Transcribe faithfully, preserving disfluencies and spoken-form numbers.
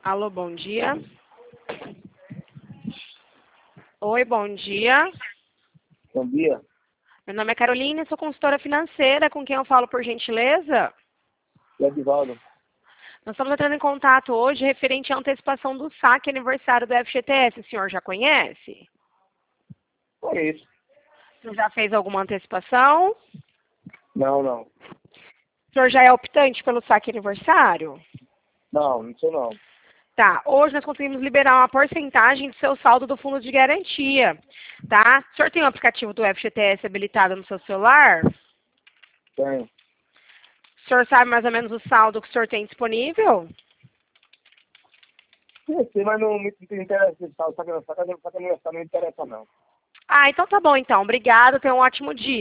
Alô, bom dia. Oi, bom dia. Bom dia. Meu nome é Carolina, sou consultora financeira. Com quem eu falo, por gentileza? É Edivaldo. Nós estamos entrando em contato hoje referente à antecipação do saque aniversário do F G T S. O senhor já conhece? Foi isso. O senhor já fez alguma antecipação? Não, não. O senhor já é optante pelo saque aniversário? Não, não sou não. Tá, hoje nós conseguimos liberar uma porcentagem do seu saldo do fundo de garantia, tá? O senhor tem o aplicativo do F G T S habilitado no seu celular? Tenho. O senhor sabe mais ou menos o saldo que o senhor tem disponível? Sim, sim, mas não me me interessa esse tal, só que só que- só que não não me interessa não. Ah, então tá bom então. Obrigado, tenha um ótimo dia.